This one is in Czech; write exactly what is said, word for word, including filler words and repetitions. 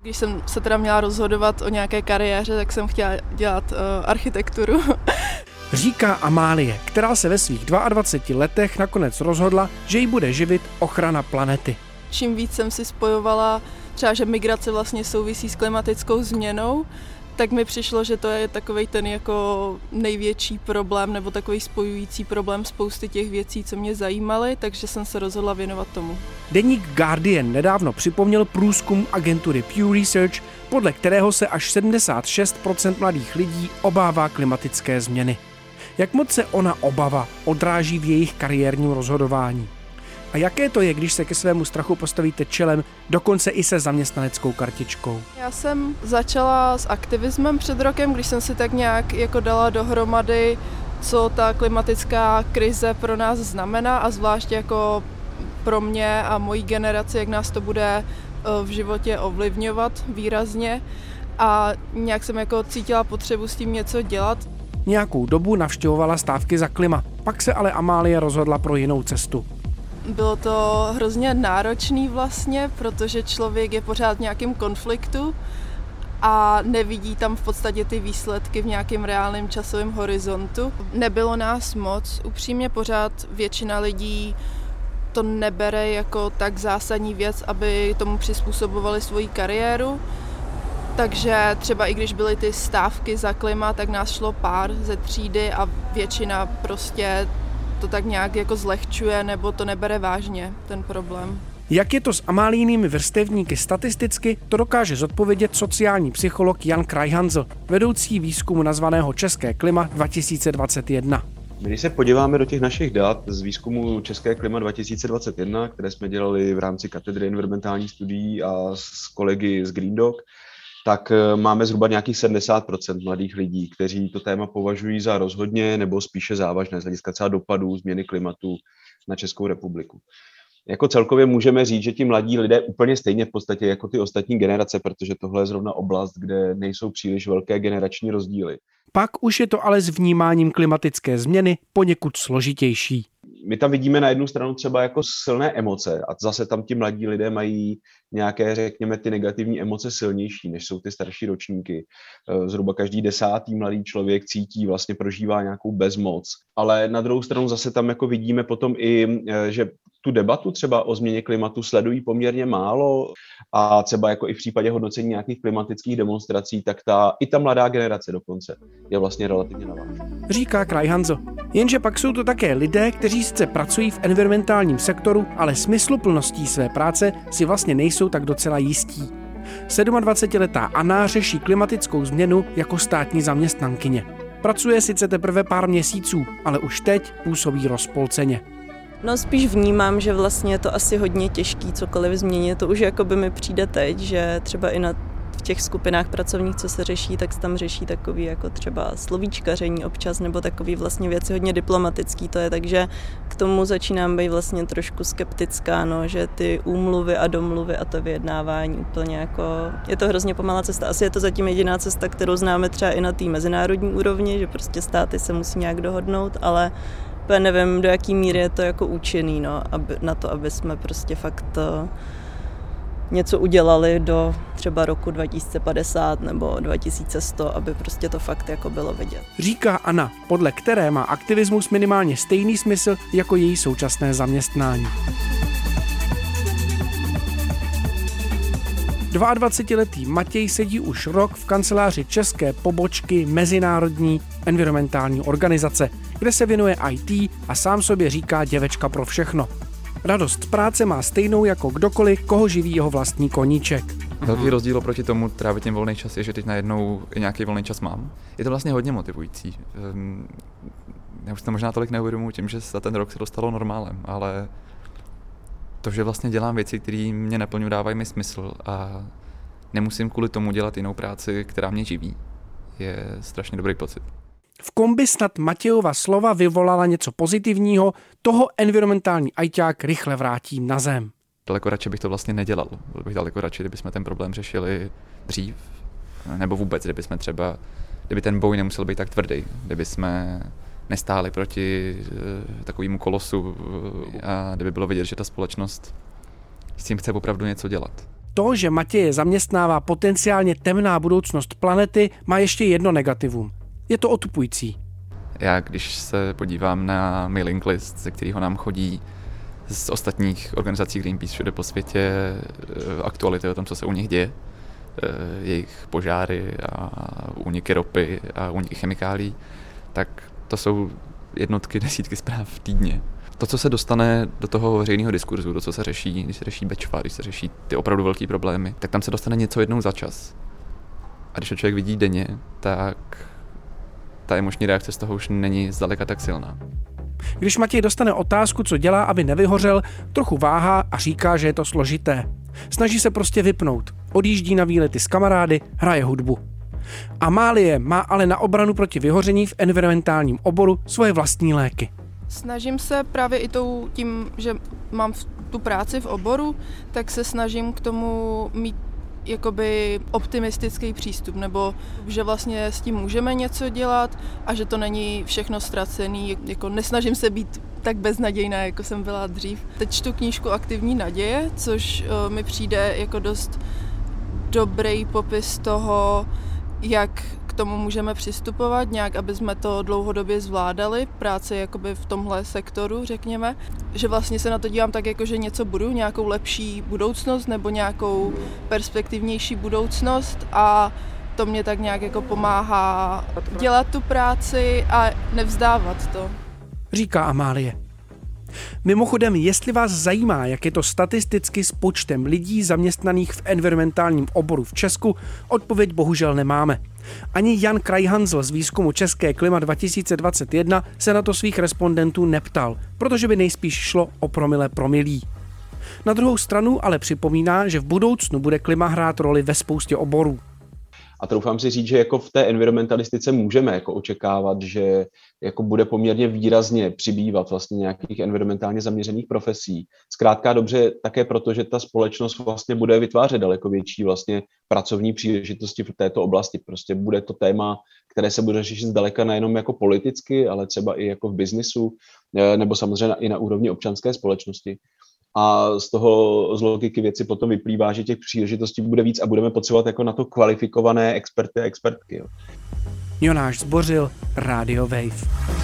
Když jsem se teda měla rozhodovat o nějaké kariéře, tak jsem chtěla dělat uh, architekturu. Říká Amálie, která se ve svých dvaceti dvou letech nakonec rozhodla, že jí bude živit ochrana planety. Čím víc jsem si spojovala třeba, že migrace vlastně souvisí s klimatickou změnou, tak mi přišlo, že to je takovej ten jako největší problém nebo takový spojující problém spousty těch věcí, co mě zajímaly, takže jsem se rozhodla věnovat tomu. Deník Guardian nedávno připomněl průzkum agentury Pew Research, podle kterého se až sedmdesát šest procent mladých lidí obává klimatické změny. Jak moc se ona obava odráží v jejich kariérním rozhodování? A jaké to je, když se ke svému strachu postavíte čelem, dokonce i se zaměstnaneckou kartičkou? Já jsem začala s aktivismem před rokem, když jsem si tak nějak jako dala dohromady, co ta klimatická krize pro nás znamená a zvlášť jako pro mě a mojí generaci, jak nás to bude v životě ovlivňovat výrazně. A nějak jsem jako cítila potřebu s tím něco dělat. Nějakou dobu navštěvovala stávky za klima, pak se ale Amálie rozhodla pro jinou cestu. Bylo to hrozně náročný vlastně, protože člověk je pořád v nějakém konfliktu a nevidí tam v podstatě ty výsledky v nějakém reálném časovém horizontu. Nebylo nás moc, upřímně pořád většina lidí to nebere jako tak zásadní věc, aby tomu přizpůsobovali svoji kariéru. Takže třeba i když byly ty stávky za klima, tak nás šlo pár ze třídy a většina prostě to tak nějak jako zlehčuje nebo to nebere vážně, ten problém. Jak je to s Amálijnými vrstevníky statisticky, to dokáže zodpovědět sociální psycholog Jan Krajhanzl, vedoucí výzkumu nazvaného České klima dva tisíce dvacet jedna. Když se podíváme do těch našich dat z výzkumu České klima dva tisíce dvacet jedna, které jsme dělali v rámci katedry environmentálních studií a s kolegy z Green Dog, tak máme zhruba nějakých sedmdesát procent mladých lidí, kteří to téma považují za rozhodně nebo spíše závažné z hlediska třeba dopadů změny klimatu na Českou republiku. Jako celkově můžeme říct, že ti mladí lidé úplně stejně v podstatě jako ty ostatní generace, protože tohle je zrovna oblast, kde nejsou příliš velké generační rozdíly. Pak už je to ale s vnímáním klimatické změny poněkud složitější. My tam vidíme na jednu stranu třeba jako silné emoce a zase tam ti mladí lidé mají nějaké, řekněme, ty negativní emoce silnější, než jsou ty starší ročníky. Zhruba každý desátý mladý člověk cítí, vlastně prožívá nějakou bezmoc. Ale na druhou stranu zase tam jako vidíme potom i, že tu debatu třeba o změně klimatu sledují poměrně málo a třeba jako i v případě hodnocení nějakých klimatických demonstrací, tak ta, i ta mladá generace dokonce je vlastně relativně navážena. Říká Krajhanzl. Jenže pak jsou to také lidé, kteří sice pracují v environmentálním sektoru, ale smysluplností své práce si vlastně nejsou tak docela jistí. sedmadvacetiletá Anna řeší klimatickou změnu jako státní zaměstnankyně. Pracuje sice teprve pár měsíců, ale už teď působí rozpolceně. No spíš vnímám, že vlastně je to asi hodně těžký cokoliv změnit. To už jakoby mi přijde teď, že třeba i na v těch skupinách pracovních, co se řeší, tak se tam řeší takový jako třeba slovíčkaření občas nebo takový vlastně věci hodně diplomatický to je, takže k tomu začínám být vlastně trošku skeptická, no, že ty úmluvy a domluvy a to vyjednávání úplně jako, je to hrozně pomalá cesta. Asi je to zatím jediná cesta, kterou známe třeba i na té mezinárodní úrovni, že prostě státy se musí nějak dohodnout, ale nevím, do jaký míry je to jako účinný, no, aby, na to, aby jsme prostě fakt to, něco udělali do třeba roku dva tisíce padesát nebo dva tisíce sto, aby prostě to fakt jako bylo vidět. Říká Anna, podle které má aktivismus minimálně stejný smysl jako její současné zaměstnání. dvacetiletý Matěj sedí už rok v kanceláři české pobočky Mezinárodní environmentální organizace, kde se věnuje í té a sám sobě říká děvečka pro všechno. Radost z práce má stejnou jako kdokoliv, koho živí jeho vlastní koníček. Velký rozdíl oproti tomu trávit tím volný čas je, že teď najednou i nějaký volný čas mám. Je to vlastně hodně motivující. Já už to možná tolik neuvědomuji tím, že za ten rok se dostalo normálem, ale to, že vlastně dělám věci, které mě naplňují, dávají mi smysl a nemusím kvůli tomu dělat jinou práci, která mě živí, je strašně dobrý pocit. V kombi snad Matějova slova vyvolala něco pozitivního, toho environmentální ajťák rychle vrátí na zem. Daleko radši bych to vlastně nedělal. Byl bych daleko radši, kdybychom ten problém řešili dřív, nebo vůbec, kdybychom třeba, kdyby ten boj nemusel být tak tvrdý, kdyby jsme nestáli proti takovému kolosu a kdyby bylo vidět, že ta společnost s tím chce opravdu něco dělat. To, že Matěje zaměstnává potenciálně temná budoucnost planety, má ještě jedno negativum. Je to otupující. Já, když se podívám na mailing list, ze kterého nám chodí z ostatních organizací Greenpeace všude po světě aktuality o tom, co se u nich děje, jejich požáry a úniky ropy a úniky chemikálií, tak to jsou jednotky, desítky zpráv týdně. To, co se dostane do toho veřejného diskurzu, to, co se řeší, když se řeší Bečva, když se řeší ty opravdu velký problémy, tak tam se dostane něco jednou za čas. A když to člověk vidí denně, tak ta emoční reakce z toho už není zdaleka tak silná. Když Matěj dostane otázku, co dělá, aby nevyhořel, trochu váhá a říká, že je to složité. Snaží se prostě vypnout. Odjíždí na výlety s kamarády, hraje hudbu. Amálie má ale na obranu proti vyhoření v environmentálním oboru svoje vlastní léky. Snažím se právě i tou, tím, že mám tu práci v oboru, tak se snažím k tomu mít jakoby optimistický přístup, nebo že vlastně s tím můžeme něco dělat a že to není všechno ztracený. Jako nesnažím se být tak beznadějná, jako jsem byla dřív. Teď čtu knížku Aktivní naděje, což uh, mi přijde jako dost dobrý popis toho, jak k tomu můžeme přistupovat, nějak, aby jsme to dlouhodobě zvládali, práci jakoby v tomhle sektoru, řekněme. Že vlastně se na to dívám tak, jako že něco budu, nějakou lepší budoucnost nebo nějakou perspektivnější budoucnost a to mě tak nějak jako pomáhá dělat tu práci a nevzdávat to. Říká Amálie. Mimochodem, jestli vás zajímá, jak je to statisticky s počtem lidí zaměstnaných v environmentálním oboru v Česku, odpověď bohužel nemáme. Ani Jan Krajhanzl z výzkumu České klima dva tisíce dvacet jedna se na to svých respondentů neptal, protože by nejspíš šlo o promile promilí. Na druhou stranu ale připomíná, že v budoucnu bude klima hrát roli ve spoustě oborů. A troufám si říct, že jako v té environmentalistice můžeme jako očekávat, že jako bude poměrně výrazně přibývat vlastně nějakých environmentálně zaměřených profesí. Zkrátka dobře také proto, že ta společnost vlastně bude vytvářet daleko větší vlastně pracovní příležitosti v této oblasti. Prostě bude to téma, které se bude řešit zdaleka nejenom jako politicky, ale třeba i jako v biznisu, nebo samozřejmě i na úrovni občanské společnosti. A z toho, z logiky věci potom vyplývá, že těch příležitostí bude víc a budeme potřebovat jako na to kvalifikované experty a expertky. Jo. Jonáš Zbořil, Radio Wave.